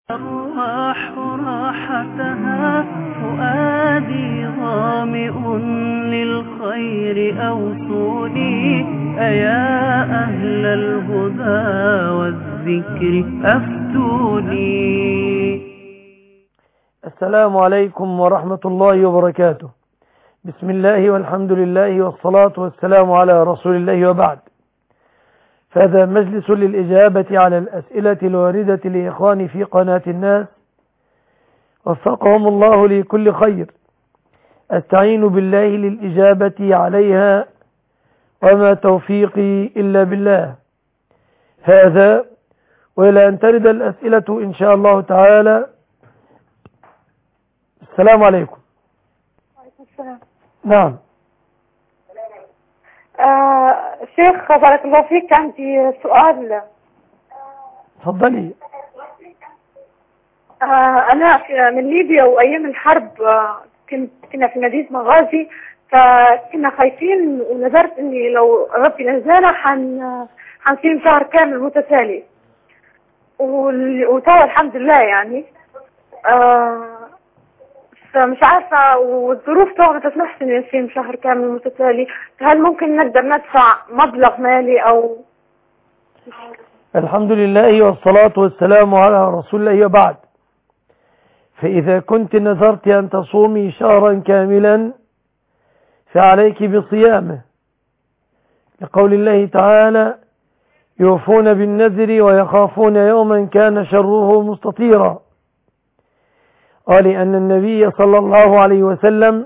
الروح راحتها فؤادي ظامئ للخير أوصوني أيا أهل الهدى والذكر أفتوني. السلام عليكم ورحمة الله وبركاته. بسم الله والحمد لله والصلاة والسلام على رسول الله وبعد. فهذا مجلس للإجابة على الأسئلة الواردة لإخواني في قناة الناس وفقهم الله لكل خير. أستعين بالله للإجابة عليها وما توفيقي إلا بالله. هذا وإلى أن ترد الأسئلة إن شاء الله تعالى. السلام عليكم. وعليكم السلام. نعم. شيخ بارك الله فيك، عندي سؤال. تفضلي. أنا من ليبيا، وأيام الحرب كنا في مدينة مغازي، فكنا خايفين ونذرت إني لو ربي نزلنا حنصيم شهر كامل متتالي، وتوا الحمد لله يعني. فمش عارفة، والظروف طبعا ما تسمحش إني نصيم شهر كامل متتالي، فهل ممكن نقدر ندفع مبلغ مالي أو؟ الحمد لله والصلاة والسلام على رسول الله وبعد. فإذا كنت نذرت أن تصومي شهرا كاملا فعليك بصيامه، لقول الله تعالى: يوفون بالنذر ويخافون يوما كان شره مستطيرا. قال أن النبي صلى الله عليه وسلم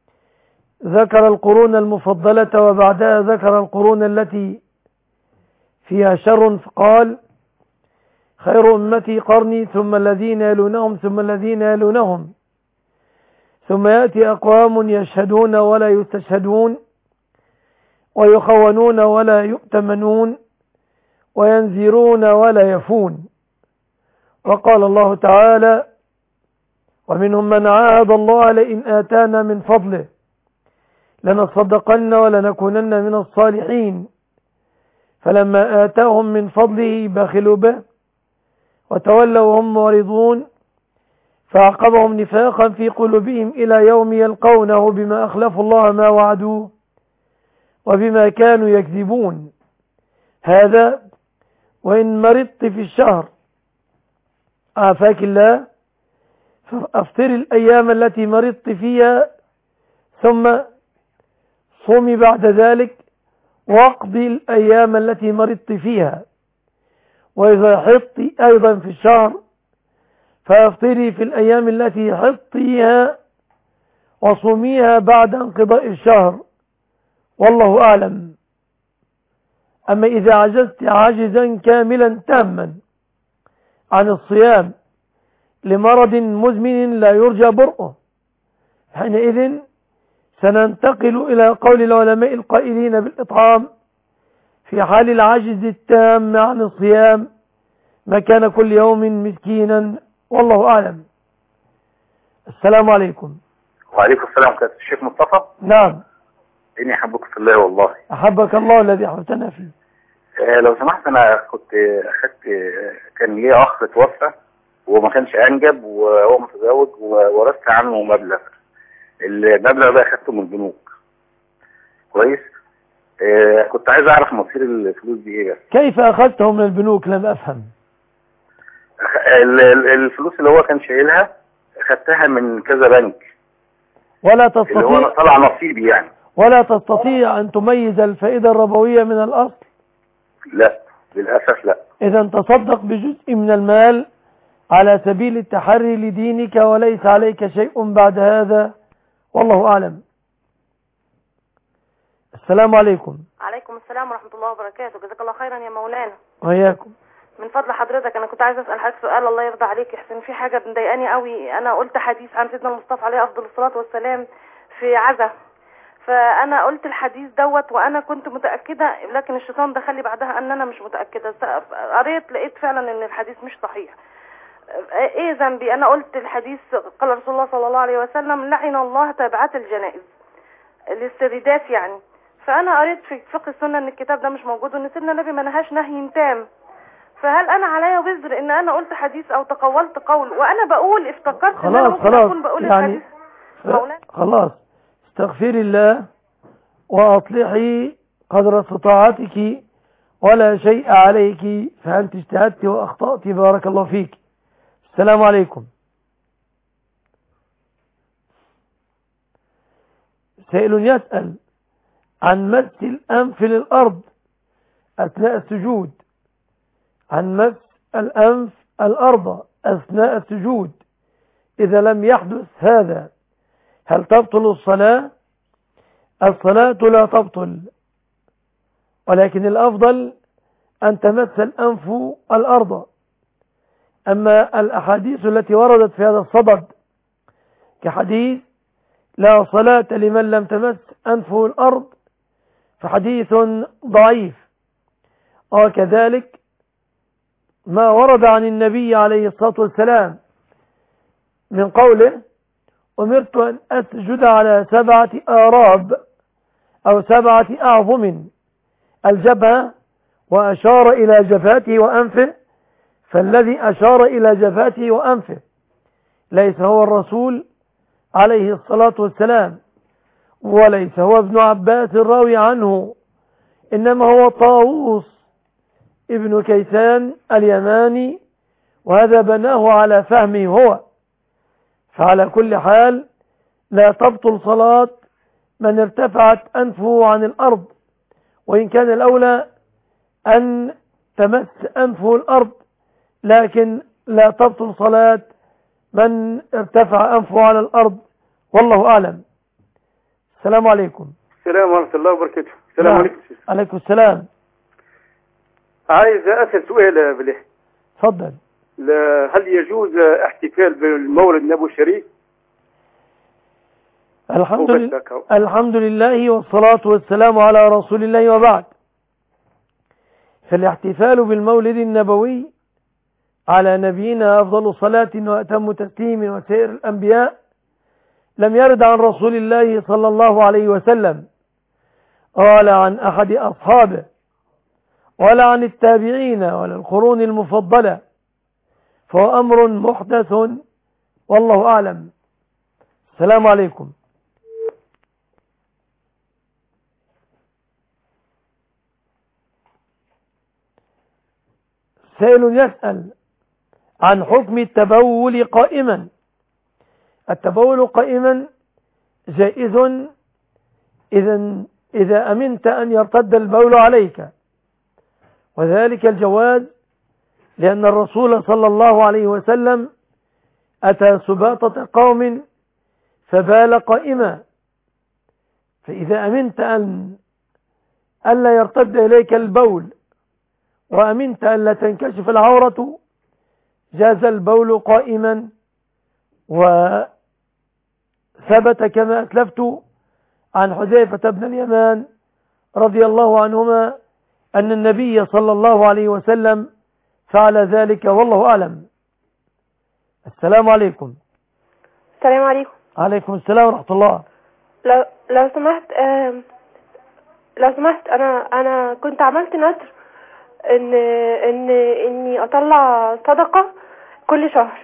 ذكر القرون المفضلة وبعدها ذكر القرون التي فيها شر، فقال: خير أمتي قرني ثم الذين يلونهم ثم الذين يلونهم ثم يأتي أقوام يشهدون ولا يستشهدون ويخونون ولا يؤتمنون وينذرون ولا يفون. وقال الله تعالى: ومنهم من عاهد الله لئن آتانا من فضله لنصدقن ولنكونن من الصالحين فلما آتاهم من فضله بخلوا به وتولوا وهم معرضون فعقبهم نفاقا في قلوبهم إلى يوم يلقونه بما أخلفوا الله ما وعدوه وبما كانوا يكذبون. هذا وإن مرضت في الشهر عافاك الله فأفطر الأيام التي مرضت فيها ثم صومي بعد ذلك واقضي الأيام التي مرضت فيها. وإذا حضت أيضا في الشهر فأفطري في الأيام التي حضتيها وصوميها بعد انقضاء الشهر، والله أعلم. أما إذا عجزت عاجزا كاملا تاما عن الصيام لمرض مزمن لا يرجى برؤه، حينئذ سننتقل إلى قول العلماء القائلين بالإطعام في حال العجز التام عن الصيام مكان كل يوم مسكينا، والله أعلم. السلام عليكم. وعليكم السلام. كانت الشيخ مصطفى. نعم. إني أحبك في الله والله. أحبك الله الذي أحببتنا فيه. لو سمحت، أنا كنت أخذت، كان لي أخ توفى وما كانش أنجب وهو متزوج وورثت عنه مبلغ. المبلغ ده أخذته من البنوك. كويس. كنت عايز أعرف مصير الفلوس دي إيه. كيف أخذته من البنوك؟ لم أفهم. الفلوس اللي هو كان شايلها أخذتها من كذا بنك، ولا تستطيع، اللي هو طلع نصيبي يعني. ولا تستطيع أن تميز الفائدة الربوية من الأصل؟ لا، للأسف لا. إذا تصدق بجزء من المال على سبيل التحري لدينك وليس عليك شيء بعد هذا، والله أعلم. السلام عليكم. عليكم السلام ورحمة الله وبركاته. جزاك الله خيرا يا مولانا. وإياكم. من فضل حضرتك أنا كنت عايز أسأل حضرتك سؤال، الله يرضى عليك يا حسين. في حاجة مضايقاني قوي. أنا قلت حديث عن سيدنا المصطفى عليه أفضل الصلاة والسلام في عزا، فأنا قلت الحديث دوت وأنا كنت متأكدة، لكن الشيطان دخل لي بعدها أن أنا مش متأكدة. قريت لقيت فعلا أن الحديث مش صحيح. إيه ذنبي؟ أنا قلت الحديث قال رسول الله صلى الله عليه وسلم: لعن الله تابعات الجنائز، للسيدات يعني. فأنا قريت في فقه السنة أن الكتاب ده مش موجود وأن سيدنا النبي ما نهاش نهي تام. فهل انا عليا وزر ان انا قلت حديث او تقولت قول وانا بقول افتكرت ان انا خلاص ممكن اكون بقول يعني الحديث؟ خلاص استغفري الله وأطلحي قدر استطاعتك ولا شيء عليك، فأنت اجتهدت وأخطأت، بارك الله فيك. السلام عليكم. سائل يسأل عن مس الأنف للأرض أثناء السجود، عن مس الأنف الأرض أثناء السجود إذا لم يحدث هذا هل تبطل الصلاة؟ الصلاة لا تبطل، ولكن الأفضل أن تمس الأنف الأرض. أما الأحاديث التي وردت في هذا الصدد كحديث لا صلاة لمن لم تمس أنفه الأرض فحديث ضعيف، وكذلك ما ورد عن النبي عليه الصلاة والسلام من قوله أمرت أن أسجد على 7 آراب أو 7 أعظم، الجبهة وأشار إلى جفاته وأنفه، فالذي أشار إلى جفاته وأنفه ليس هو الرسول عليه الصلاة والسلام، وليس هو ابن عباس الراوي عنه، إنما هو طاووس ابن كيسان اليماني، وهذا بناه على فهمه هو. فعلى كل حال لا تبطل صلاة من ارتفعت أنفه عن الأرض، وإن كان الأولى أن تمس أنفه الأرض، لكن لا تبطل صلاة من ارتفع أنفه على الأرض، والله أعلم. السلام عليكم. السلام ورحمة الله وبركاته. السلام عليكم. عليكم السلام. عايز أسأل سؤال بالله. تفضل. هل يجوز احتفال بالمولد النبوي الشريف؟ الحمد لله والصلاة والسلام على رسول الله، وبعد. فالاحتفال بالمولد النبوي على نبينا أفضل صلاة وأتم تسليم وسائر الأنبياء لم يرد عن رسول الله صلى الله عليه وسلم ولا عن أحد أصحابه ولا عن التابعين ولا القرون المفضلة، فهو أمر محدث، والله أعلم. السلام عليكم. سائل يسأل عن حكم التبول قائما. التبول قائما جائز إذا أمنت أن يرتد البول عليك، وذلك الجواز لأن الرسول صلى الله عليه وسلم أتى سباطة قوم فبال قائما، فإذا أمنت أن لا يرتد إليك البول وأمنت أن لا تنكشف العورة جاز البول قائما. وثبت كما أسلفت عن حذيفة بن اليمان رضي الله عنهما أن النبي صلى الله عليه وسلم فعل ذلك، والله أعلم. السلام عليكم. السلام عليكم. عليكم السلام ورحمة الله. لو سمحت أنا كنت عملت نذر إني أطلع صدقة كل شهر،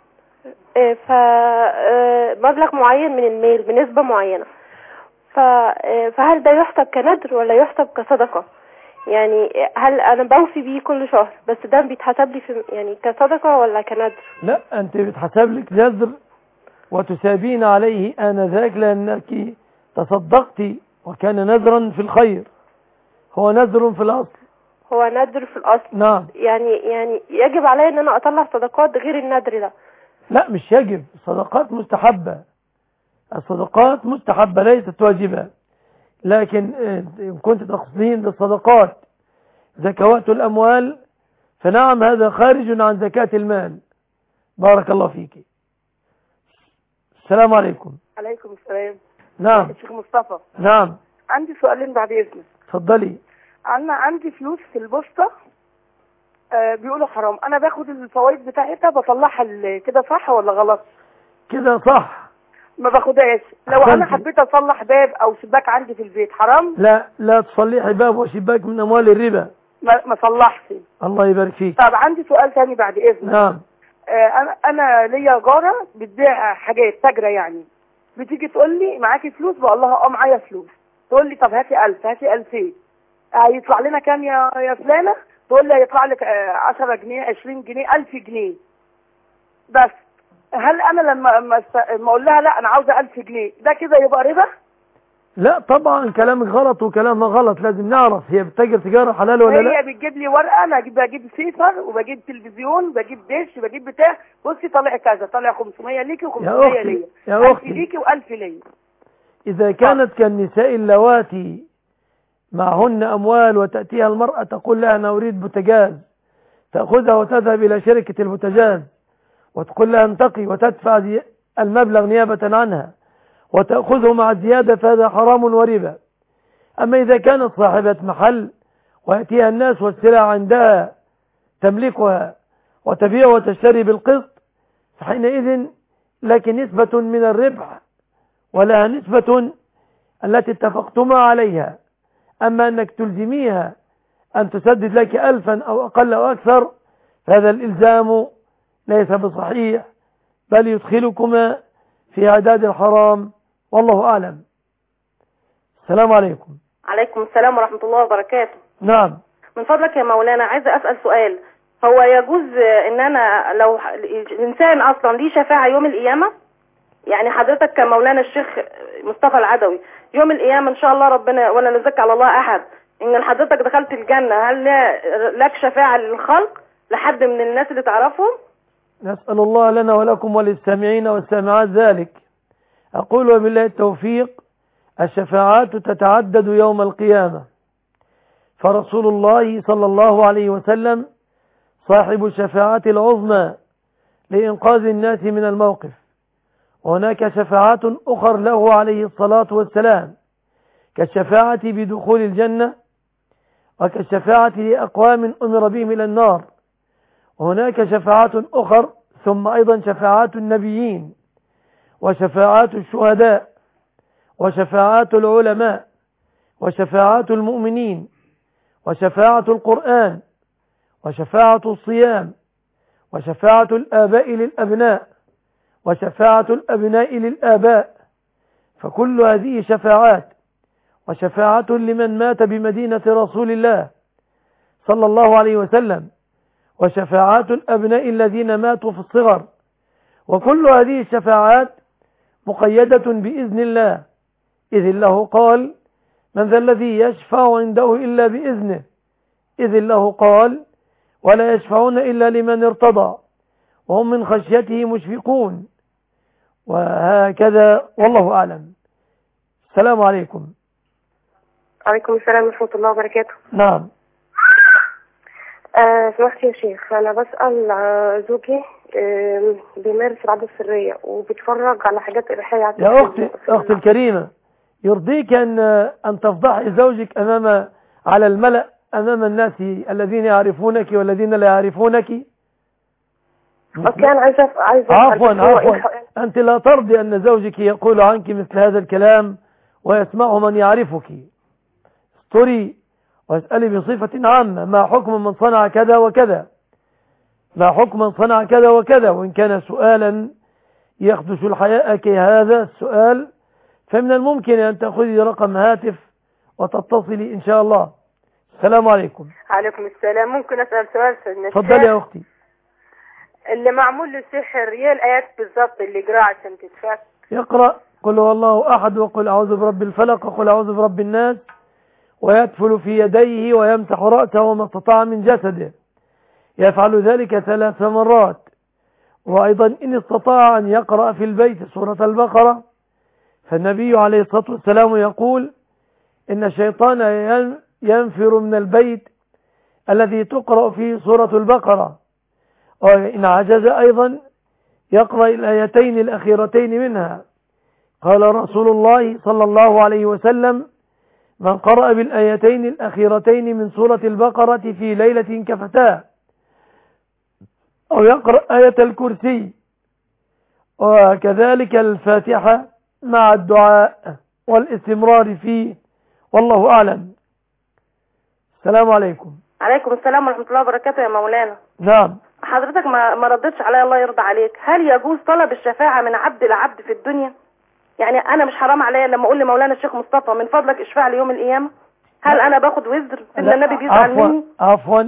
فمبلغ معين من المال بنسبة معينة، فهل ده يحسب كنذر ولا يحسب كصدقة؟ يعني هل أنا بوفي بيه كل شهر بس ده بيتحسب لي يعني كصدقة ولا كنذر؟ لا، أنت بتحسب لك نذر وتسابين عليه آنذاك لأنك تصدقت وكان نذرا في الخير، هو نذر في الأصل. هو نذر في الأصل. نعم. يعني يجب علي ان انا اطلع صدقات غير النذر ده؟ لا، مش يجب. الصدقات مستحبة، الصدقات مستحبة ليست واجبة، لكن إن كنت تقصدين بالصدقات زكوات الأموال فنعم هذا خارج عن زكاة المال. بارك الله فيك. السلام عليكم. عليكم السلام. نعم. الشيخ مصطفى. نعم. عندي سؤالين بعد إذنك. اتفضلي. أنا عندي فلوس في البوسطة بيقولوا حرام، أنا باخد الفوائد بتاعتها بطلعها كده، صح ولا غلط؟ كده صح. ما باخدهاش. لو أنا حبيت أصلح باب أو شباك عندي في البيت حرام؟ لا تصلحي باب وشباك من أموال الربا. ما صلحش. الله يبارك فيك. طب عندي سؤال ثاني بعد اذنك. نعم. انا ليا جاره بتبيع حاجات تاجره يعني، بتيجي تقول لي معاكي فلوس؟ بقول لها معايا فلوس. تقول لي طب هاتي 1000 هاتي 2000. هيطلع لنا كام يا فلانه؟ تقول لي هيطلع لك 10 جنيه 20 جنيه 1000 جنيه. بس هل انا لما اقول لها لا انا عاوزه 1000 جنيه ده كده يبقى ربا؟ لا طبعا كلامك غلط وكلامها غلط. لازم نعرف هي بتتاجر تجاره حلال ولا لا. هي بتجيب لي ورقه، انا بجيب سيفر وبجيب تلفزيون بجيب دش بجيب بتاع، بصي طالع كذا، طالع 500 ليكي و500 ليا، يا 1000 ليكي و1000 ليا. إذا كانت كالنساء اللواتي معهن أموال وتأتيها المرأة تقول لها أنا أريد بوتاجاز، تأخذها وتذهب إلى شركة البوتاجاز وتقول لها انتقي وتدفع المبلغ نيابة عنها وتأخذه مع الزيادة، فهذا حرام وربا. أما إذا كانت صاحبة محل ويأتيها الناس والسلع عندها تملكها وتبيع وتشتري بالقسط، فحينئذ لك نسبة من الربح ولها نسبة التي اتفقتما عليها. أما أنك تلزميها أن تسدد لك 1000 أو أقل أو أكثر، فهذا الإلزام ليس بصحيح، بل يدخلكما في عداد الحرام، والله أعلم. السلام عليكم. عليكم السلام ورحمة الله وبركاته. نعم. من فضلك يا مولانا عايزة أسأل سؤال. هو يجوز إن أنا لو الإنسان أصلا ليه شفاعة يوم القيامة؟ يعني حضرتك كمولانا الشيخ مصطفى العدوي يوم القيامة إن شاء الله ربنا ولا نزكي على الله أحد إن حضرتك دخلت الجنة، هل لك شفاعة للخلق لحد من الناس اللي تعرفهم؟ نسأل الله لنا ولكم وللسامعين والسامعات ذلك. أقول وبالله التوفيق الشفاعات تتعدد يوم القيامة، فرسول الله صلى الله عليه وسلم صاحب الشفاعة العظمى لإنقاذ الناس من الموقف، وهناك شفاعات أخر له عليه الصلاة والسلام كالشفاعة بدخول الجنة، وكالشفاعة لأقوام أمر بهم إلى النار، وهناك شفاعات أخر ثم أيضا شفاعات النبيين وشفاعات الشهداء وشفاعات العلماء وشفاعات المؤمنين وشفاعة القرآن وشفاعة الصيام وشفاعة الآباء للأبناء وشفاعة الأبناء للآباء، فكل هذه شفاعات. وشفاعة لمن مات بمدينة رسول الله صلى الله عليه وسلم، وشفاعات الأبناء الذين ماتوا في الصغر، وكل هذه الشفاعات مقيدة بإذن الله، إذ الله قال من ذا الذي يشفع عنده إلا بإذنه، إذ الله قال ولا يشفعون إلا لمن ارتضى وهم من خشيته مشفقون، وهكذا والله أعلم. السلام عليكم. عليكم السلام ورحمة الله وبركاته. نعم. سمحت يا شيخ، أنا بسأل زوجي بيمارس العادة السرية وبيتفرج على حاجات إباحية. يا أختي الكريمة، يرضيك أن تفضحي زوجك على الملأ أمام الناس الذين يعرفونك والذين لا يعرفونك؟ كان عايزة عفوا أنت لا ترضي أن زوجك يقول عنك مثل هذا الكلام ويسمعه من يعرفك. استري واسألي بصفة عامة ما حكم من صنع كذا وكذا، ما حكم من صنع كذا وكذا، وإن كان سؤالا يخدش الحياء كهذا السؤال فمن الممكن أن تأخذي رقم هاتف وتتصلي إن شاء الله. السلام عليكم. عليكم السلام. ممكن أسأل سؤال سيدنا الشيخ؟ تفضلي يا أختي. اللي معمول له سحر ايه الآيات بالضبط اللي يقرأ عشان تتفك؟ يقرأ قل هو الله أحد وقل أعوذ برب الفلق وقل أعوذ برب الناس، ويدفل في يديه ويمسح رأسه وما استطاع من جسده، يفعل ذلك 3 مرات. وأيضا إن استطاع أن يقرأ في البيت سورة البقرة، فالنبي عليه الصلاة والسلام يقول إن الشيطان ينفر من البيت الذي تقرأ فيه سورة البقرة، وإن عجز أيضا يقرأ الآيتين الأخيرتين منها. قال رسول الله صلى الله عليه وسلم من قرأ بالآيتين الأخيرتين من سورة البقرة في ليلة كفتاه، أو يقرأ آية الكرسي وكذلك الفاتحة مع الدعاء والاستمرار فيه، والله أعلم. السلام عليكم. عليكم السلام ورحمة الله وبركاته يا مولانا. نعم. حضرتك ما ردتش عليا، الله يرضى عليك. هل يجوز طلب الشفاعة من عبد لعبد في الدنيا؟ يعني أنا مش حرام عليا لما أقول لمولانا الشيخ مصطفى من فضلك اشفع لي يوم القيامة؟ هل أنا باخد وزر إن النبي بيزعل مني؟ عفوا،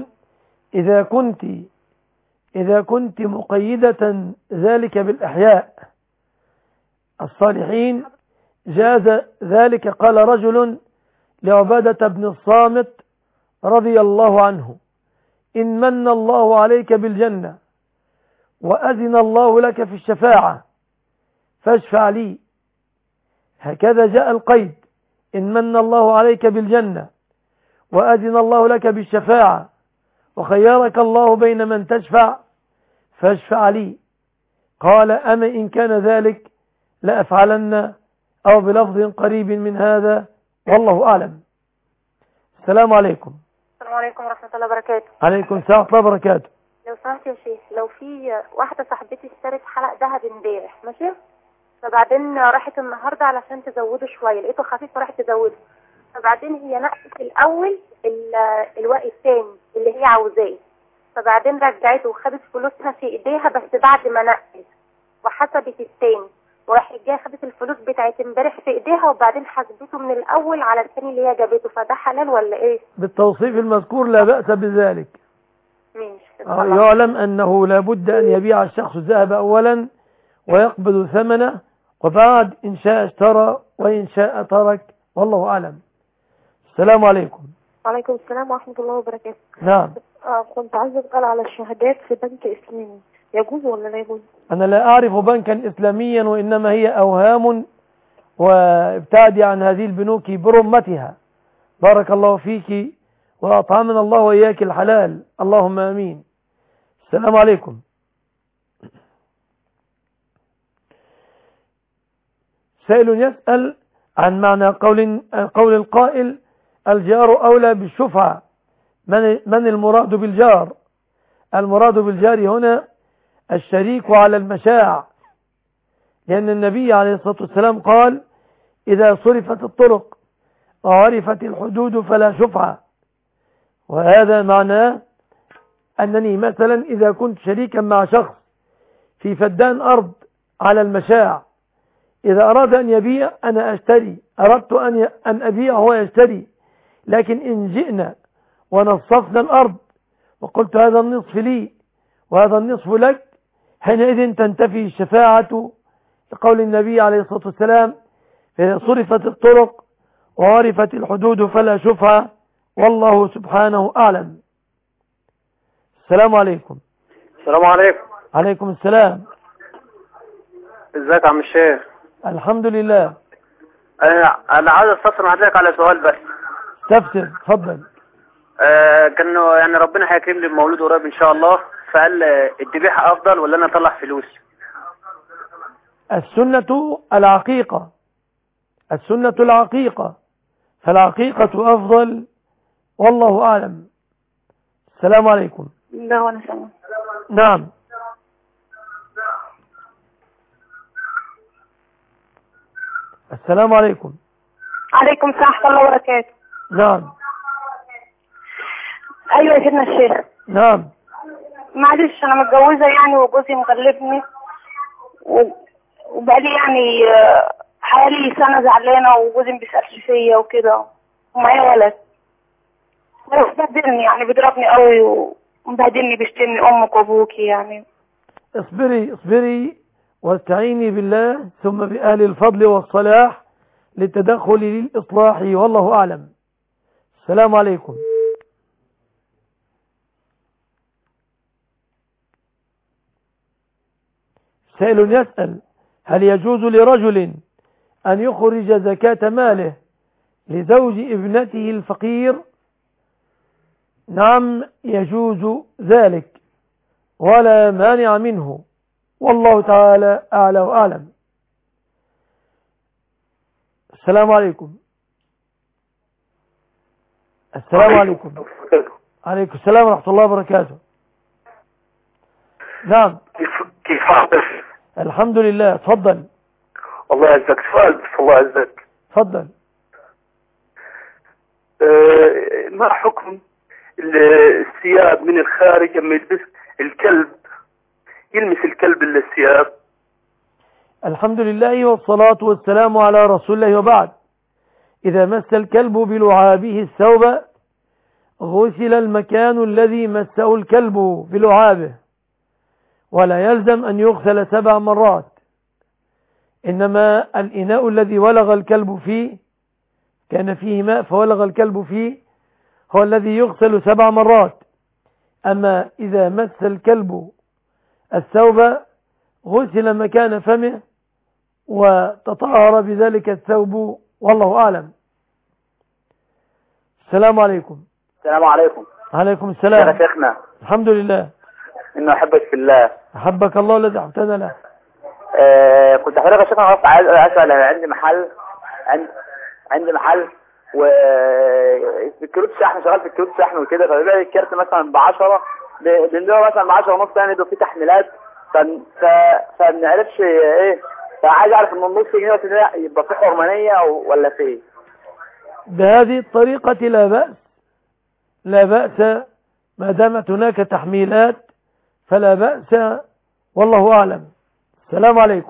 إذا كنت مقيدة ذلك بالإحياء الصالحين جاز ذلك. قال رجل لعبادة بن الصامت رضي الله عنه: إن من الله عليك بالجنة وأذن الله لك في الشفاعة فاشفع لي. هكذا جاء القيد: إن من الله عليك بالجنة وأذن الله لك بالشفاعة وخيرك الله بين من تشفع فاشفع لي. قال: أما إن كان ذلك لأفعلن، أو بلفظ قريب من هذا، والله أعلم. السلام عليكم. السلام عليكم ورحمة الله وبركاته. عليكم السلام ورحمة الله وبركاته. لو سمحت يا شيخ، لو في واحدة صاحبتي اشترت حلق ذهب امبارح، ماشي، فبعدين راحت النهاردة علشان تزوده شوية، لقيته خفيف فراحت تزوده، فبعدين هي نقصت الأول الوقت الثاني اللي هي عاوزاه، فبعدين رجعته وخدت فلوسها في ايديها بس بعد ما نقصت وحسبت الثاني، وراحت جايه خدت الفلوس بتاعت امبارح في ايديها وبعدين حسبته من الاول على الثاني اللي هي جابته، فده حلال ولا ايه؟ بالتوصيف المذكور لا بأس بذلك. ماشي. يعلم أنه لا بد أن يبيع الشخص الذهب أولا ويقبض ثمنه، وبعد إن شاء اشترى وإن شاء ترك، والله أعلم. السلام عليكم. وعليكم السلام ورحمة الله وبركاته. نعم. كنت عايزة أسأل على الشهادات في بنك إسلامي، يجوز ولا لا يجوز؟ أنا لا أعرف بنكا إسلاميا، وإنما هي أوهام، وابتعدي عن هذه البنوك برمتها. بارك الله فيك وأطعمنا الله وإياك الحلال، اللهم آمين. السلام عليكم. سائل يسأل عن معنى قول القائل: الجار أولى بالشفعة. من المراد بالجار؟ المراد بالجار هنا الشريك على المشاع، لأن النبي عليه الصلاة والسلام قال: إذا صرفت الطرق وعرفت الحدود فلا شفعة. وهذا معناه أنني مثلا إذا كنت شريكا مع شخص في فدان أرض على المشاع، إذا أراد أن يبيع أنا أشتري، أردت أن أبيع هو يشتري، لكن إن جئنا ونصفنا الأرض وقلت هذا النصف لي وهذا النصف لك، حينئذ تنتفي الشفاعة، لقول النبي عليه الصلاة والسلام: إذا صرفت الطرق وعرفت الحدود فلا شفعة، والله سبحانه أعلم. السلام عليكم. السلام عليكم. عليكم السلام. ازيك يا عم الشيخ؟ الحمد لله. انا عايز استفسر حضرتك على سؤال بس. استفسر، اتفضل. كانه يعني ربنا هيكرم لي بمولود قريب ان شاء الله، فقال الذبيحه افضل ولا انا اطلع فلوس؟ السنة العقيقة، السنة العقيقة، فالعقيقة أفضل، والله أعلم. السلام عليكم. لا وأنا سلام. نعم. السلام عليكم. عليكم السلام ورحمة الله وبركاته. نعم. أيوة يا سيدنا الشيخ. نعم. معلش أنا متجوزة يعني وجوزي مغلبني وبقالي يعني حوالي سنة زعلانة، وجوزي ما بيسألش فيا وكده، ومعايا ولد بيبهدلني، يعني بيضربني قوي ومبهدلني، بيشتمني أمك وأبوكي يعني. اصبري واستعيني بالله ثم بأهل الفضل والصلاح للتدخل للإصلاح، والله أعلم. السلام عليكم. سائل يسأل: هل يجوز لرجل أن يخرج زكاة ماله لزوج ابنته الفقير؟ نعم، يجوز ذلك ولا مانع منه، والله تعالى أعلى وأعلم. السلام عليكم. السلام عليكم. عليكم السلام ورحمة الله وبركاته. نعم. كيف حالك؟ الحمد لله، تفضل. الله يعزك. سؤال بس، الله يعزك. تفضل. ما حكم الثياب من الخارج لما يلبس الكلب، يلمس الكلب الثياب. الحمد لله والصلاة والسلام على رسول الله، وبعد. إذا مس الكلب بلعابه الثوب غسل المكان الذي مسه الكلب بلعابه، ولا يلزم أن يغسل 7 مرات، إنما الإناء الذي ولغ الكلب فيه كان فيه ماء فولغ الكلب فيه هو الذي يغسل 7 مرات. أما إذا مس الكلب الثوب غسل مكان فمه وتطهر بذلك الثوب، والله أعلم. السلام عليكم. السلام عليكم. عليكم السلام. يا شيخنا. الحمد لله. إنه أحبك في الله. أحبك الله الذي أحبتنا له. كنت حضرتك يا شيخنا عايز أسأل، عندي محل وكروت شحن، شغال في الكروت شحن وكده، فبيبيع الكارت مثلا ب10، بنبيعه مثلا ب10 ونص، يعني ده فيه تحميلات، فما نعرفش ايه، فعايز اعرف ان النص جنيه يبقى فيه حرمانيه ولا فيه. بهذه الطريقة لا بأس ما دامت هناك تحميلات فلا بأس، والله أعلم. السلام عليكم.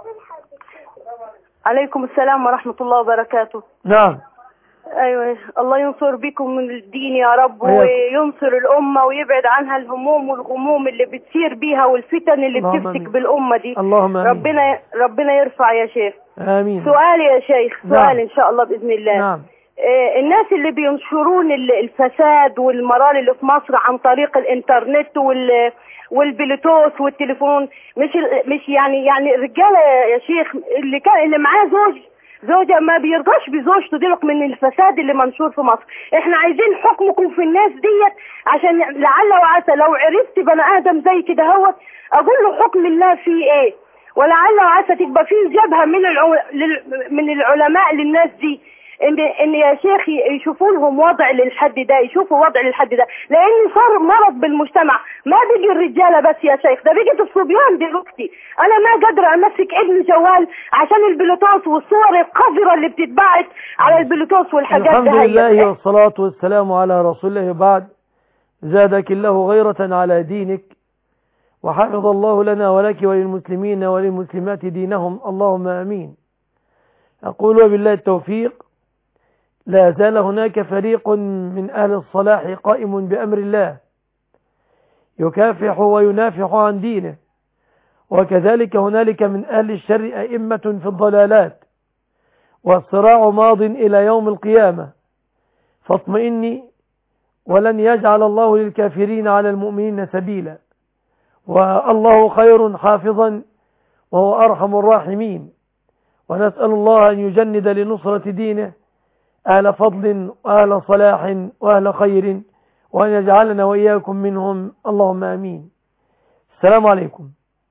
عليكم السلام ورحمة الله وبركاته. نعم. أيوة، الله ينصر بكم من الدين يا رب، وينصر الأمة ويبعد عنها الهموم والغموم اللي بتسير بيها والفتن اللي بتمسك بالأمة دي. اللهم آمين. ربنا يرفع يا شيخ. آمين. سؤالي يا شيخ، سؤال إن شاء الله بإذن الله. نعم. الناس اللي بينشرون الفساد والمرار اللي في مصر عن طريق الانترنت والبلوتوث والتليفون، مش يعني الرجاله يا شيخ اللي معاه زوجة ما بيرضاش بزوجته دي من الفساد اللي منشور في مصر. احنا عايزين حكمكم في الناس ديت، عشان لعل وعسى لو عرفت بني ادم زي كده هو اقول له حكم الله فيه ايه، ولعل وعسى تبقى فيه جبهة من العلماء للناس دي، ان يا شيخ يشوفوا لهم وضع للحد ده، يشوفوا وضع للحد ده، لان صار مرض بالمجتمع. ما بيجي الرجاله بس يا شيخ، ده بيجي الصبيان دلوقتي. انا ما قادره امسك ابني جوال عشان البلوتوث والصور القذره اللي بتتبعت على البلوتوث والحاجات دي. الحمد لله والصلاة والسلام على رسول الله، بعد. زادك الله غيرة على دينك، وحفظ الله لنا ولك وللمسلمين وللمسلمات دينهم، اللهم آمين. أقول وبالله التوفيق. لا زال هناك فريق من أهل الصلاح قائم بأمر الله يكافح وينافح عن دينه، وكذلك هنالك من أهل الشر أئمة في الضلالات، والصراع ماض إلى يوم القيامة، فاطمئني، ولن يجعل الله للكافرين على المؤمنين سبيلا، والله خير حافظا وهو أرحم الراحمين. ونسأل الله أن يجند لنصرة دينه أهل فضل وأهل صلاح وأهل خير، وأن يجعلنا وإياكم منهم، اللهم آمين. السلام عليكم.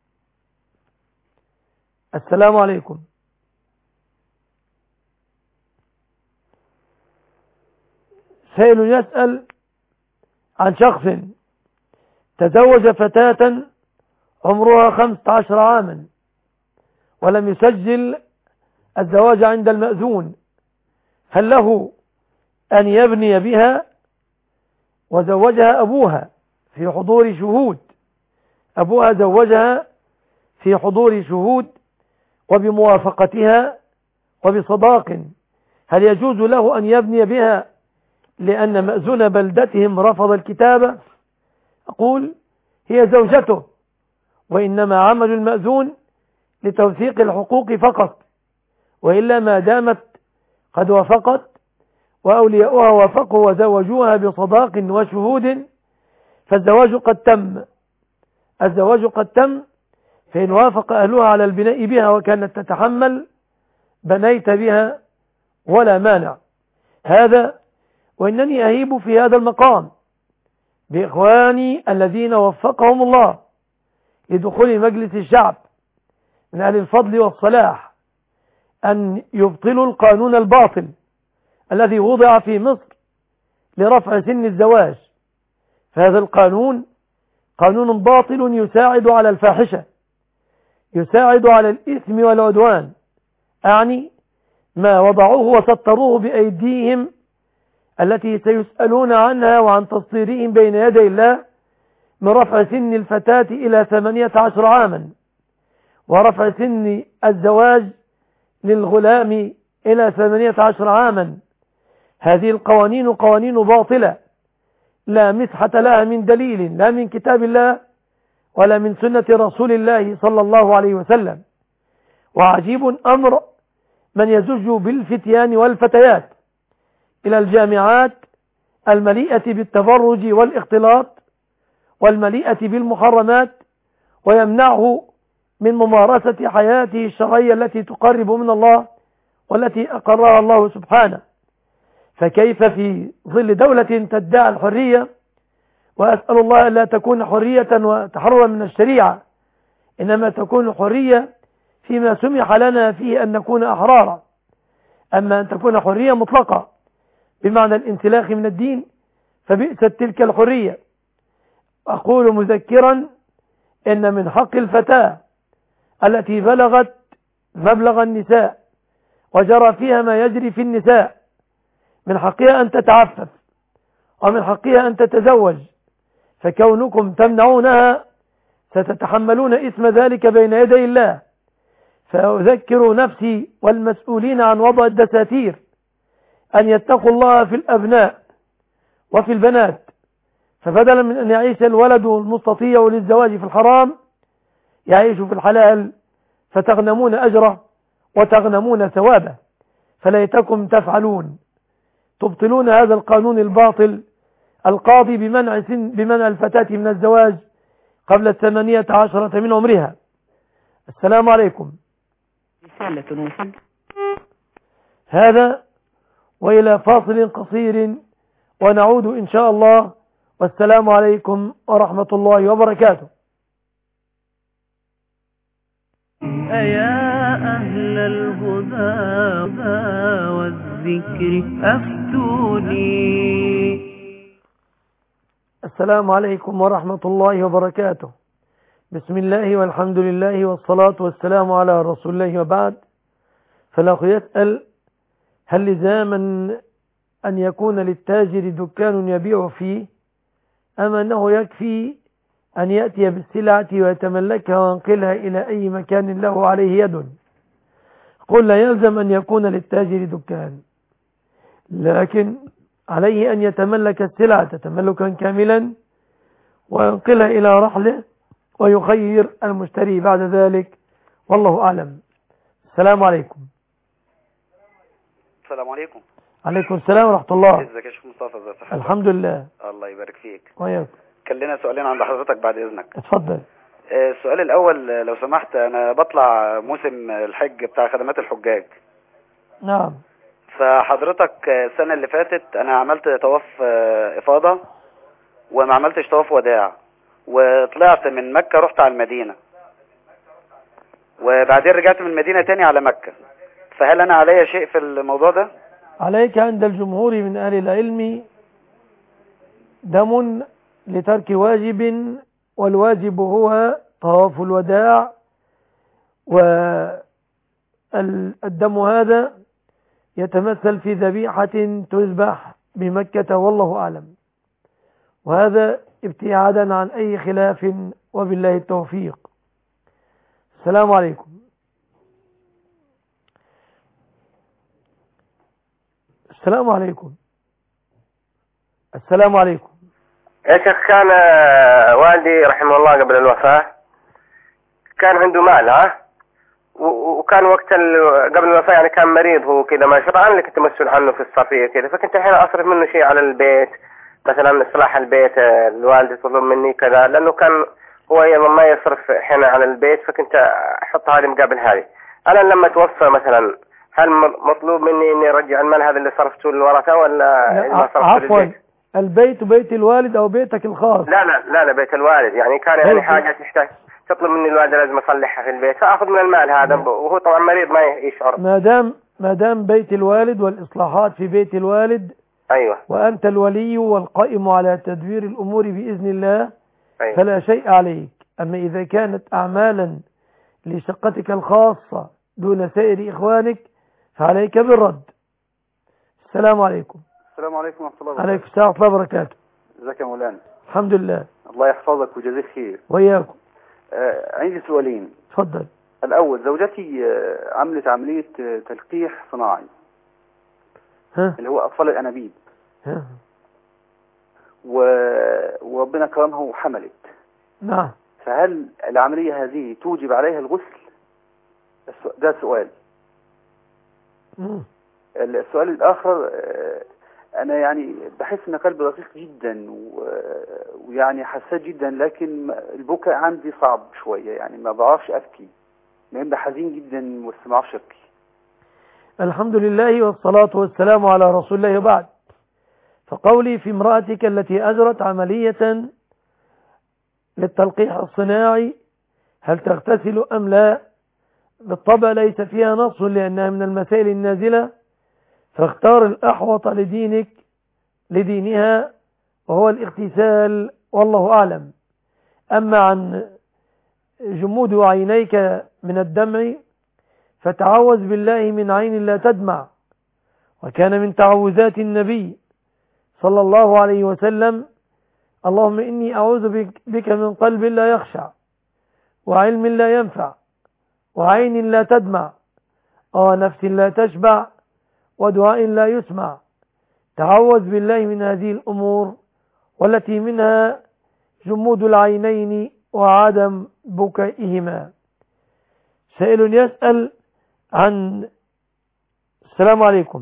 السلام عليكم. سائل يسأل عن شخص تزوج فتاة عمرها 15 عاما ولم يسجل الزواج عند المأذون، هل له أن يبني بها؟ وزوجها أبوها في حضور شهود، أبوها زوجها في حضور شهود وبموافقتها وبصداق، هل يجوز له أن يبني بها لأن مأذون بلدتهم رفض الكتابة؟ أقول هي زوجته، وإنما عمل المأذون لتوثيق الحقوق فقط، وإلا ما دامت قد وافقت وأولياؤها وافقوا وزوجوها بصداق وشهود فالزواج قد تم. الزواج قد تم، فإن وافق أهلها على البناء بها وكانت تتحمل بنيت بها ولا مانع. هذا وإنني أهيب في هذا المقام بإخواني الذين وفقهم الله لدخول مجلس الشعب من أهل الفضل والصلاح أن يبطلوا القانون الباطل الذي وضع في مصر لرفع سن الزواج. فهذا القانون قانون باطل يساعد على الفاحشة، يساعد على الإثم والعدوان، أعني ما وضعوه وسطروه بأيديهم التي سيسألون عنها وعن تصديرهم بين يدي الله، من رفع سن الفتاة إلى 18 عاما، ورفع سن الزواج للغلام إلى 18 عاما. هذه القوانين قوانين باطلة لا مسحة لها من دليل، لا من كتاب الله ولا من سنة رسول الله صلى الله عليه وسلم. وعجيب أمر من يزج بالفتيان والفتيات إلى الجامعات المليئة بالتبرج والاختلاط والمليئة بالمحرمات، ويمنعه من ممارسة حياته الشرعية التي تقرب من الله والتي أقرها الله سبحانه. فكيف في ظل دولة تدعي الحرية، وأسأل الله ألا تكون حرية وتحررا من الشريعة، إنما تكون حرية فيما سمح لنا فيه أن نكون أحرارا. أما أن تكون حرية مطلقة بمعنى الانسلاخ من الدين فبئست تلك الحرية. أقول مذكرا إن من حق الفتاة التي بلغت مبلغ النساء وجرى فيها ما يجري في النساء، من حقها أن تتعفف ومن حقها أن تتزوج، فكونكم تمنعونها ستتحملون إثم ذلك بين يدي الله. فأذكر نفسي والمسؤولين عن وضع الدساتير أن يتقوا الله في الأبناء وفي البنات، فبدلا من أن يعيش الولد المستطيع للزواج في الحرام يعيش في الحلال، فتغنمون أجره وتغنمون ثوابه. فليتكم تفعلون، تبطلون هذا القانون الباطل القاضي بمنع الفتاة من الزواج قبل 18 من عمرها. السلام عليكم. رسالة هذا وإلى فاصل قصير ونعود إن شاء الله، والسلام عليكم ورحمة الله وبركاته. أيا أهل الهدى والذكر أفتوني. السلام عليكم ورحمة الله وبركاته. بسم الله والحمد لله والصلاة والسلام على رسول الله، وبعد. فالأخ يسأل: هل لزاما أن يكون للتاجر دكان يبيع فيه، أم أنه يكفي أن يأتي بالسلعة ويتملكها وينقلها إلى أي مكان له عليه يد؟ قل: لا يلزم أن يكون للتاجر دكان، لكن عليه أن يتملك السلعة تملكا كاملا وينقلها إلى رحله ويخير المشتري بعد ذلك، والله أعلم. السلام عليكم. السلام عليكم. عليكم السلام ورحمة الله. ازيك يا شيخ مصطفى؟ ازي صحتك؟ الحمد لله. الله يبارك فيك. وياك. كان لنا سؤالين عند حضرتك بعد إذنك. اتفضل. السؤال الأول لو سمحت، أنا بطلع موسم الحج بتاع خدمات الحجاج. نعم. فحضرتك السنة اللي فاتت أنا عملت طواف إفاضة وما عملتش طواف وداع، وطلعت من مكة رحت على المدينة، وبعدين رجعت من المدينة تاني على مكة. فهل أنا علي شيء في الموضوع ده؟ عليك عند الجمهور من أهل العلم دم لترك واجب، والواجب هو طواف الوداع، والدم هذا يتمثل في ذبيحة تذبح بمكة، والله أعلم. وهذا ابتعادا عن أي خلاف، وبالله التوفيق. السلام عليكم. السلام عليكم. السلام عليكم. يا شيخ، كان والدي رحمه الله قبل الوفاة كان عنده مال، وكان وقت قبل الوفاة يعني كان مريض هو كذا، ما شاء الله، كنت مسؤول عنه في الصرفية كذا، فكنت الحين أصرف منه شيء على البيت، مثلا إصلاح البيت الوالد يطلب مني كذا، لأنه كان هو أيضا ما يصرف الحين على البيت، فكنت أحط هذه مقابل هذه. أنا لما توفى مثلا هل مطلوب مني إني أرجع المال هذا اللي صرفته للورثة، ولا ما صرفته عفوا للبيت؟ البيت بيت الوالد أو بيتك الخاص؟ لا بيت الوالد، يعني كان يعني حاجة تحتاج تطلب مني الوالدة لازم أصلحها في البيت، فأخذ من المال هذا، وهو طبعا مريض ما يشعر. ما دام بيت الوالد والإصلاحات في بيت الوالد، أيوة، وأنت الولي والقائم على تدبير الأمور بإذن الله، أيوة، فلا شيء عليك. أما إذا كانت أعمالا لشقتك الخاصة دون سائر إخوانك فعليك بالرد. السلام عليكم. السلام عليكم ورحمة الله وبركاته. عليكم السلام ورحمة الله وبركاته. ازيك يا مولانا؟ الحمد لله. الله يحفظك ويجزيك خير. وإياكم. عندي سؤالين. اتفضل. الأول، زوجتي عملت عملية تلقيح صناعي اللي هو أطفال الأنابيب، وربنا كرمها وحملت. نعم. فهل العملية هذه توجب عليها الغسل؟ ده سؤال. السؤال الآخر، أنا يعني بحس إن قلبي رقيق جدا ويعني حساس جدا، لكن البكاء عندي صعب شوية، يعني ما بعرفش أبكي، ببقى حزين جدا بس ما بعرفش أبكي. الحمد لله والصلاة والسلام على رسول الله وبعد. فقولي في امرأتك التي أجرت عملية للتلقيح الصناعي هل تغتسل أم لا؟ بالطبع ليس فيها نص لأنها من المسائل النازلة، فاختار الأحوط لدينها وهو الاغتسال والله أعلم. أما عن جمود عينيك من الدمع فتعوذ بالله من عين لا تدمع، وكان من تعوذات النبي صلى الله عليه وسلم اللهم إني أعوذ بك من قلب لا يخشع وعلم لا ينفع وعين لا تدمع ونفس لا تشبع ودعاء لا يسمع. تعوذ بالله من هذه الأمور والتي منها جمود العينين وعدم بكائهما. سائل يسأل عن السلام عليكم.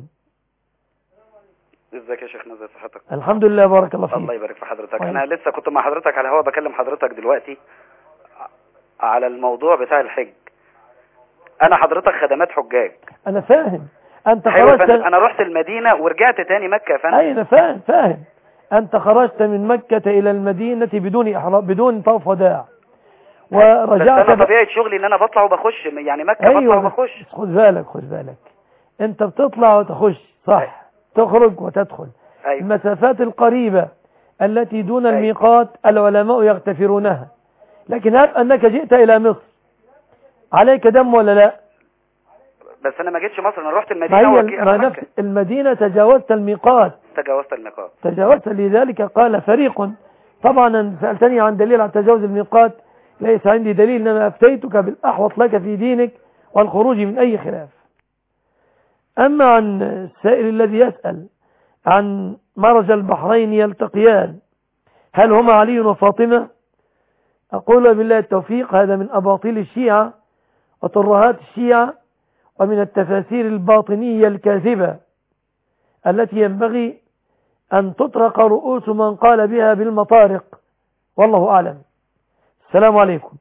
ازيك يا شيخنا؟ ازي صحتك؟ الحمد لله، بارك الله فيك. الله يبارك في حضرتك. انا لسه كنت مع حضرتك على الهواء بكلم حضرتك دلوقتي على الموضوع بتاع الحج. انا حضرتك خدمات حجاج. انا فاهم. انت خرجت. انا رحت المدينة ورجعت تاني مكة يا فندم. انا فاهم. انت خرجت من مكة الى المدينة بدون احرام، بدون طواف وداع، ورجعت. انا طبيعة شغلي ان انا بطلع وبخش، يعني مكة أيوة، بطلع وبخش. خد بالك انت بتطلع وتخش صح. أيوة. تخرج وتدخل. أيوة. المسافات القريبة التي دون الميقات العلماء يغتفرونها، لكن هب أنك جئت إلى مصر عليك دم ولا لا؟ بس أنا ما جيتش مصر، أنا رحت المدينة نفس المدينة تجاوزت الميقات. تجاوزت، لذلك قال فريق. طبعا سألتني عن دليل على تجاوز الميقات، ليس عندي دليل، إنما أفتيتك بالأحوط لك في دينك والخروج من أي خلاف. أما عن السائل الذي يسأل عن مرج البحرين يلتقيان هل هما علي وفاطمة؟ أقول بالله التوفيق، هذا من أباطيل الشيعة وترهات الشيعة ومن التفاسير الباطنية الكاذبة التي ينبغي أن تطرق رؤوس من قال بها بالمطارق، والله أعلم. السلام عليكم.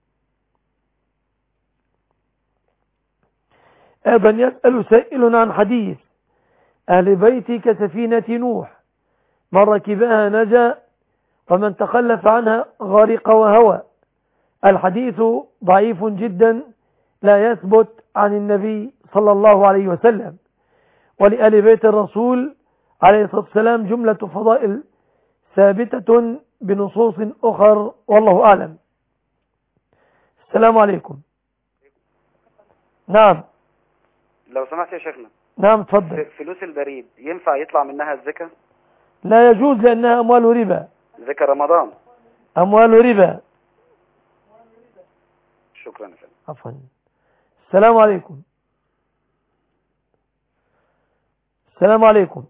أيضا يسأل سائل عن حديث أهل بيتي كسفينة نوح، من ركبها نجا ومن تخلف عنها غرق وهوى. الحديث ضعيف جدا لا يثبت عن النبي صلى الله عليه وسلم، ولآل بيت الرسول عليه الصلاة والسلام جملة فضائل ثابتة بنصوص أخر، والله أعلم. السلام عليكم. نعم. لو سمحت يا شيخنا. نعم تفضل. فلوس البريد ينفع يطلع منها الزكاة؟ لا يجوز، لأنها أموال ربا. زكاة رمضان. أموال ربا. شكرا يا فندم. عفوا. السلام عليكم. السلام عليكم.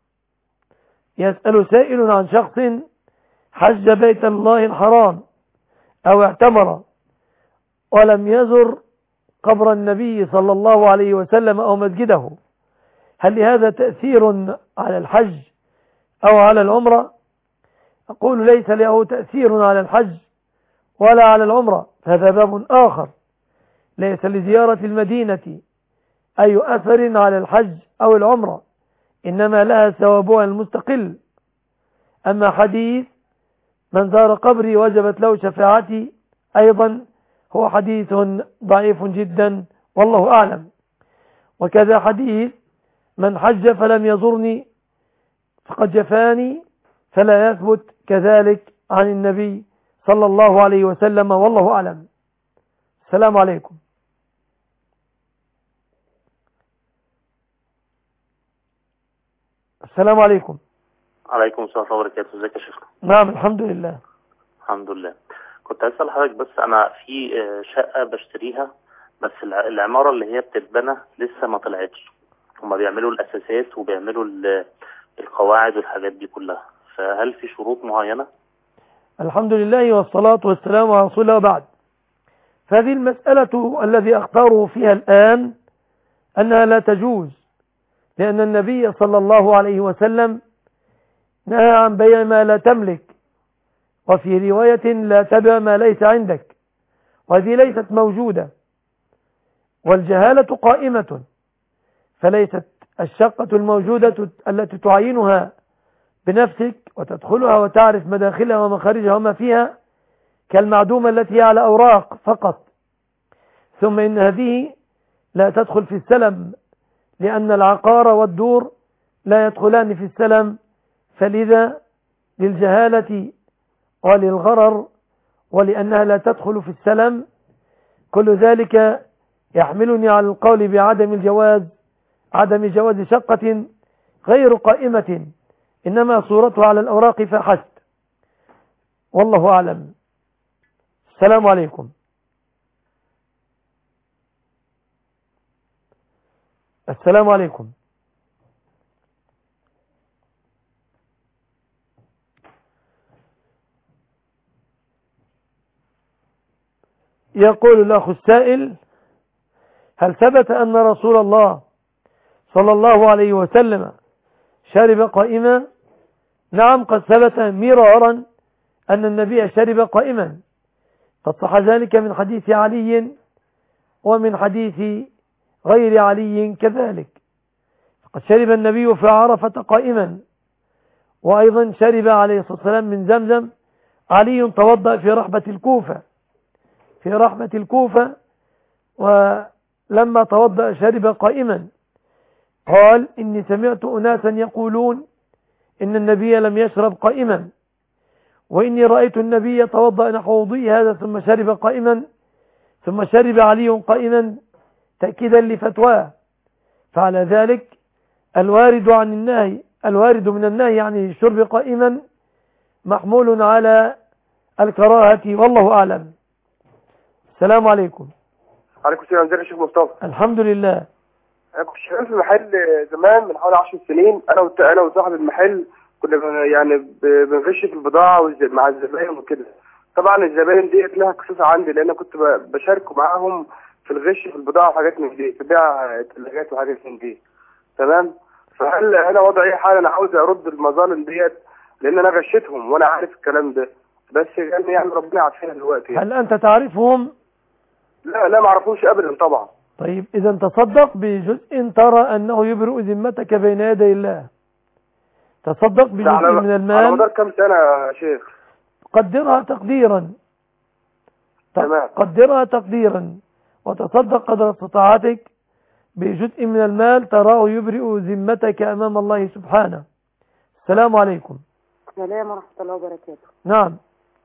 يسأل سائل عن شخص حج بيت الله الحرام أو اعتمر ولم يزر قبر النبي صلى الله عليه وسلم أو مسجده، هل لهذا تأثير على الحج أو على العمرة؟ أقول ليس له تأثير على الحج ولا على العمرة، هذا باب آخر. ليس لزيارة المدينة أي أثر على الحج أو العمرة، إنما لها ثوابها المستقل. أما حديث من زار قبري وجبت له شفاعتي أيضا هو حديث ضعيف جدا، والله أعلم. وكذا حديث من حج فلم يزرني فقد جفاني، فلا يثبت كذلك عن النبي صلى الله عليه وسلم، والله أعلم. السلام عليكم. السلام عليكم. عليكم السلام ورحمة الله وبركاته. ازيك يا شيخ؟ نعم الحمد لله. الحمد لله. كنت أسأل حضرتك بس أنا في شقة بشتريها، بس العمارة اللي هي بتتبنى لسه ما طلعتش. هما بيعملوا الأساسات وبيعملوا القواعد والحاجات دي كلها، فهل في شروط معينة؟ الحمد لله والصلاة والسلام على رسول الله وبعد. فهذه المسألة الذي أختاره فيها الآن أنها لا تجوز، لأن النبي صلى الله عليه وسلم نهى عن بيع ما لا تملك، وفي رواية لا تبع ما ليس عندك، وهذه ليست موجودة، والجهالة قائمة، فليست الشقة الموجودة التي تعينها بنفسك وتدخلها وتعرف مداخلها ومخارجها وما فيها كالمعدومة التي هي على أوراق فقط. ثم إن هذه لا تدخل في السلم، لأن العقار والدور لا يدخلان في السلم، فلذا للجهالة وللغرر ولأنها لا تدخل في السلم كل ذلك يحملني على القول بعدم الجواز، عدم جواز شقة غير قائمة إنما صورتها على الأوراق فحسب، والله أعلم. السلام عليكم. السلام عليكم. يقول الأخ السائل: هل ثبت أن رسول الله صلى الله عليه وسلم شرب قائما؟ نعم، قد ثبت مرارا أن النبي شرب قائما، قد صح ذلك من حديث علي ومن حديث غير علي كذلك. قد شرب النبي في عرفة قائما، وأيضا شرب عليه الصلاة والسلام من زمزم. علي توضأ في رحبة الكوفة ولما توضأ شرب قائما. قال: إني سمعت أناسا يقولون إن النبي لم يشرب قائما، وإني رأيت النبي توضأ نحو وضوئي هذا ثم شرب قائما، ثم شرب علي قائما تأكيدا لفتواه. فعلى ذلك الوارد من النهي عن الشرب قائما محمول على الكراهة، والله أعلم. السلام عليكم. عليكم السلام. ازيك يا شيخ مصطفى؟ الحمد لله. انا كنت شغال في محل زمان من حوالي 10 سنين، انا وصاحب المحل كنا يعني بنغش في البضاعه مع الزباين وكده. طبعا الزباين ديت لها قصص عندي، لان كنت بشارك معاهم في الغش في البضاعه وحاجات من دي، في بيع ثلاجات وحاجات من دي. تمام. فهل انا وضعي ايه حال؟ انا عاوز ارد المظالم ديت لان انا غشيتهم وانا عارف الكلام ده، بس يعني ربنا يعافينا دلوقتي. هل انت تعرفهم؟ لا ما اعرفوش ابدا طبعا. طيب اذا تصدق بجزء ترى انه يبرئ ذمتك بين يدي الله. تصدق بجزء من المال. على مدار كم سنه يا شيخ؟ قدرها تقديرا. تمام. قدرها تقديرا وتصدق قدر استطاعتك بجزء من المال تراه يبرئ ذمتك امام الله سبحانه. السلام عليكم. السلام ورحمه الله وبركاته. نعم.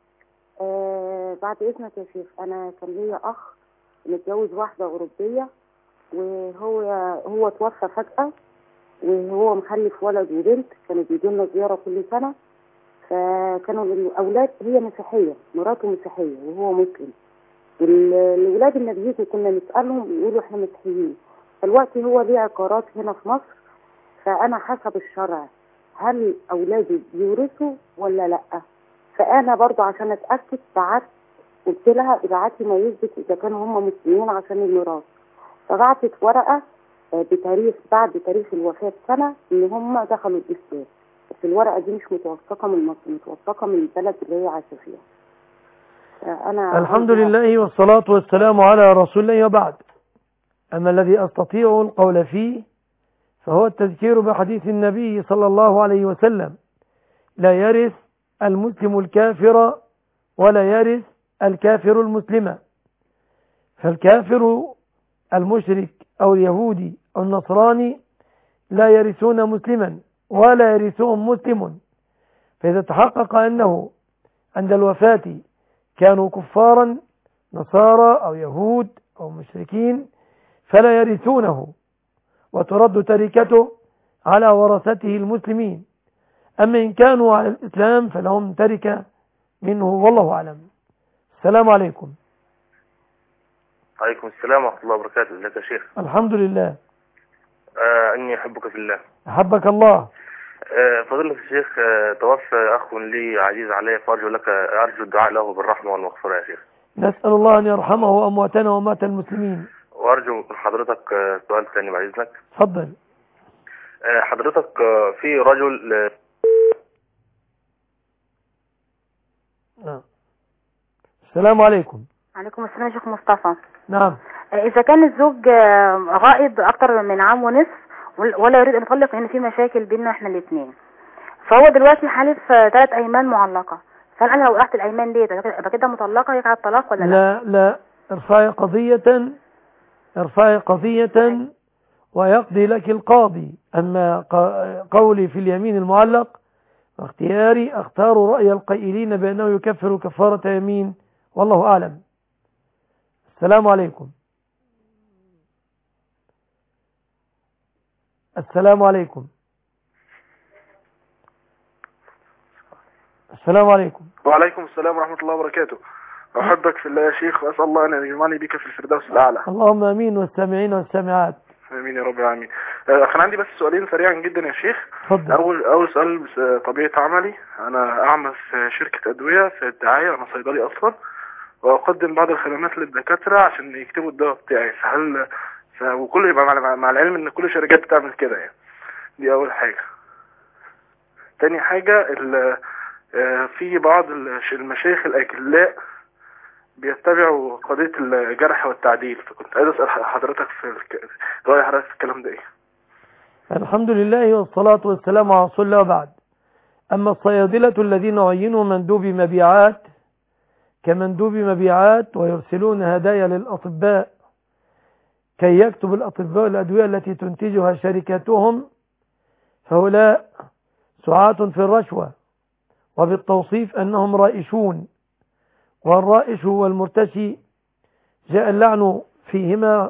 بعد اذنك يا شيخ، انا كان ليا اخ متجوز واحده اوروبيه، وهو توفى فجاه، وهو مخلف ولد وبنت، كانوا بيجوا لنا زياره كل سنه. فكانوا الاولاد، هي مسيحيه، مراته مسيحيه وهو مسلم، والولاد اللي بيجوا كنا نسالهم يقولوا احنا مسيحيين. فالوقت هو ليه عقارات هنا في مصر، فانا حسب الشرع هل اولادي بيورثوا ولا لا؟ فانا برضو عشان اتاكد قلت لها ابعتي ما يثبت اذا كانوا هم مسلمين عشان الميراث. فبعتت ورقه بتاريخ بعد تاريخ الوفاه سنه ان هم دخلوا الاسلام، بس الورقه دي مش متوثقه من مصر، متوثقه من البلد اللي هي عايشه فيها. انا الحمد لله والصلاه والسلام على رسول الله وبعد. اما الذي استطيع القول فيه فهو التذكير بحديث النبي صلى الله عليه وسلم: لا يرث المسلم الكافر ولا يرث الكافر المسلم. فالكافر المشرك أو اليهودي أو النصراني لا يرثون مسلما ولا يرثهم مسلم. فإذا تحقق أنه عند الوفاة كانوا كفارا نصارى أو يهود أو مشركين فلا يرثونه، وترد تركته على ورثته المسلمين. أما إن كانوا على الإسلام فلهم تركة منه والله أعلم. السلام عليكم. عليكم السلام ورحمة الله وبركاته. ازيك يا شيخ؟ الحمد لله. إني أحبك في الله. أحبك الله. فضيلة الشيخ، توفى أخ لي عزيز علي، أرجو الدعاء له بالرحمة والمغفرة يا شيخ. نسأل الله أن يرحمه وأمواتنا وأموات المسلمين. وأرجو من حضرتك سؤال ثاني بعد إذنك. تفضل. حضرتك في رجل نعم. السلام عليكم. عليكم السلام يا شيخ مصطفى. نعم. إذا كان الزوج غائب أكتر من عام ونصف ولا يريد أن يطلق لأن في مشاكل بيننا إحنا الاثنين، فهو دلوقتي حالف 3 أيمان معلقة، فهل أنا لو وقعت الأيمان ديت يبقى كده مطلقة يقع الطلاق ولا لا؟ لا، ارفعي قضية ويقضي لك القاضي. أما قولي في اليمين المعلق واختياري أختار رأي القائلين بأنه يكفر كفارة يمين والله أعلم. السلام عليكم. السلام عليكم. السلام عليكم. وعليكم السلام ورحمة الله وبركاته. أحبك في الله يا شيخ، وأسأل الله أن يجمعني بك في الفردوس الأعلى. اللهم آمين، والسامعين والسامعات. آمين يا رب العالمين. كان عندي بس سؤالين سريعا جدا يا شيخ. تفضل. أول سؤال، طبيعة عملي أنا أعمل في شركة أدوية في الدعاية، أنا صيدلي أصلا، وأقدم بعض الخدمات للدكاترة عشان يكتبوا الدواء بتاعي، وكله يبقى مع العلم إن كل الشركات بتعمل كده يعني. دي أول حاجة. تاني حاجة، في بعض المشايخ الأجلاء بيتبعوا قضية الجرح والتعديل، فكنت عايز أسأل حضرتك رأي حضرتك في الكلام ده إيه؟ الحمد لله والصلاة والسلام على رسول الله وبعد. أما الصيادلة الذين عينوا مندوب مبيعات كمندوب مبيعات ويرسلون هدايا للأطباء كي يكتب الأطباء الأدوية التي تنتجها شركاتهم، فهؤلاء سعاة في الرشوة، وبالتوصيف أنهم رائشون، والرائش والمرتشي جاء اللعن فيهما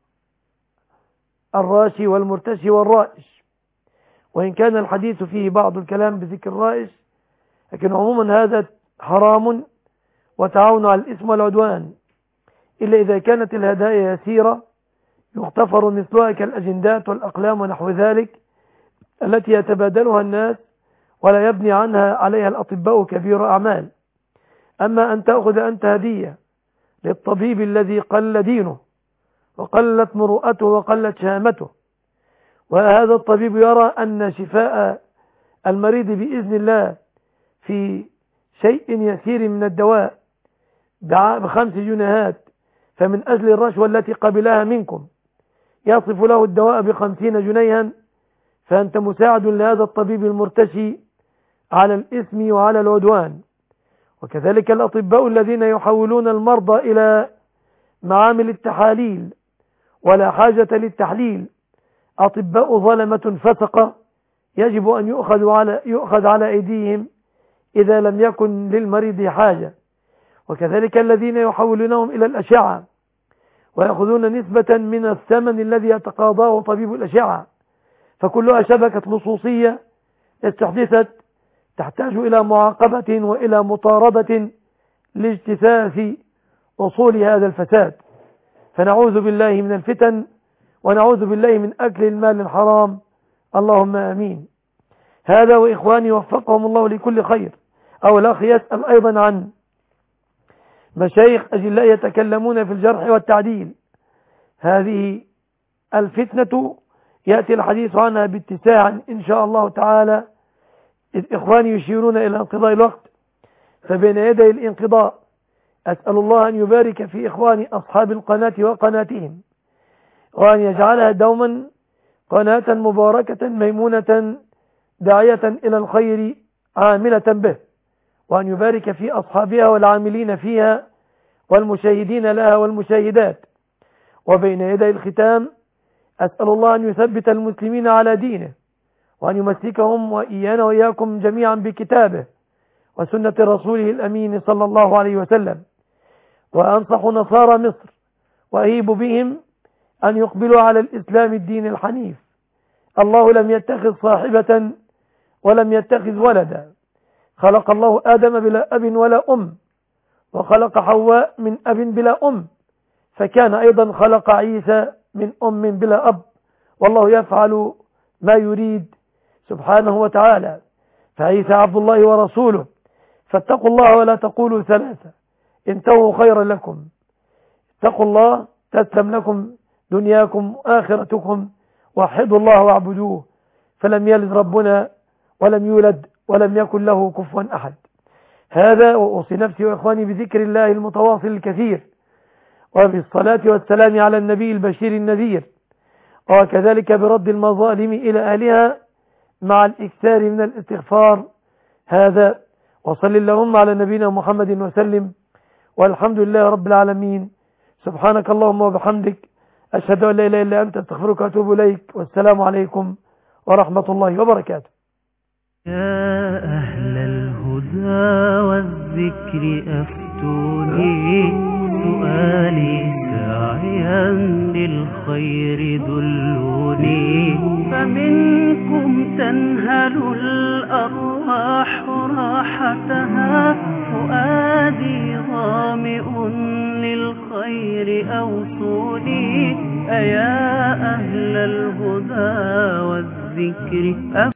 الراشي والمرتشي والرائش، وإن كان الحديث فيه بعض الكلام بذكر الرائش، لكن عموما هذا حرام وتعاون على الإثم والعدوان، إلا إذا كانت الهدايا يسيرة يغتفر مثلها كالأجندات والأقلام ونحو ذلك التي يتبادلها الناس ولا يبني عليها الأطباء كبير أعمال. أما أن تأخذ أنت هدية للطبيب الذي قل دينه وقلت مروءته وقلت شهامته، وهذا الطبيب يرى أن شفاء المريض بإذن الله في شيء يسير من الدواء ب5 جنيهات، فمن أجل الرشوة التي قبلها منكم يصف له الدواء ب50 جنيها، فأنت مساعد لهذا الطبيب المرتشي على الإثم وعلى العدوان. وكذلك الأطباء الذين يحولون المرضى إلى معامل التحاليل ولا حاجة للتحليل، أطباء ظلمة فسقة يجب أن يؤخذ على أيديهم إذا لم يكن للمريض حاجة. وكذلك الذين يحولونهم إلى الأشعة ويأخذون نسبة من الثمن الذي يتقاضاه طبيب الأشعة، فكلها شبكة لصوصية استحدثت تحتاج إلى معاقبة وإلى مطاردة لاجتثاث أصول هذا الفساد. فنعوذ بالله من الفتن ونعوذ بالله من أكل المال الحرام، اللهم آمين. هذا وإخواني وفقهم الله لكل خير. أو الأخ يسأل أيضا عن مشايخ أجلاء يتكلمون في الجرح والتعديل. هذه الفتنة يأتي الحديث عنها باتساع إن شاء الله تعالى، إذ إخواني يشيرون إلى انقضاء الوقت، فبين يدي الانقضاء أسأل الله أن يبارك في إخواني أصحاب القناة وقناتهم، وأن يجعلها دوما قناة مباركة ميمونة داعية إلى الخير عاملة به، وأن يبارك في أصحابها والعاملين فيها والمشاهدين لها والمشاهدات. وبين يدي الختام أسأل الله أن يثبت المسلمين على دينه، وأن يمسكهم وإيانا وإياكم جميعا بكتابه وسنة رسوله الأمين صلى الله عليه وسلم. وأنصح نصارى مصر وأهيب بهم أن يقبلوا على الإسلام الدين الحنيف الله لم يتخذ صاحبة ولم يتخذ ولدا، خلق الله آدم بلا أب ولا أم، وخلق حواء من أب بلا أم، فكان أيضا خلق عيسى من أم بلا أب، والله يفعل ما يريد سبحانه وتعالى. فعيسى عبد الله ورسوله، فاتقوا الله ولا تقولوا ثلاثة، انتهوا خيرا لكم. اتقوا الله تسلم لكم دنياكم وآخرتكم، وحدوا الله واعبدوه، فلم يلد ربنا ولم يولد ولم يكن له كفوا أحد. هذا وأوصي نفسي وإخواني بذكر الله المتواصل الكثير، وبالصلاة والسلام على النبي البشير النذير، وكذلك برد المظالم إلى أهلها مع الإكثار من الاستغفار. هذا وصل اللهم على نبينا محمد وسلم، والحمد لله رب العالمين. سبحانك اللهم وبحمدك، أشهد أن لا إله إلا أنت، أستغفرك وأتوب إليك، والسلام عليكم ورحمة الله وبركاته. يا أهل الهدى والذكر أفتوني، سؤالي ساعيا للخير دلوني، فمنكم تنهل الأرواح راحتها، فؤادي ظامئ للخير أوصوني. أيا أهل الهدى والذكر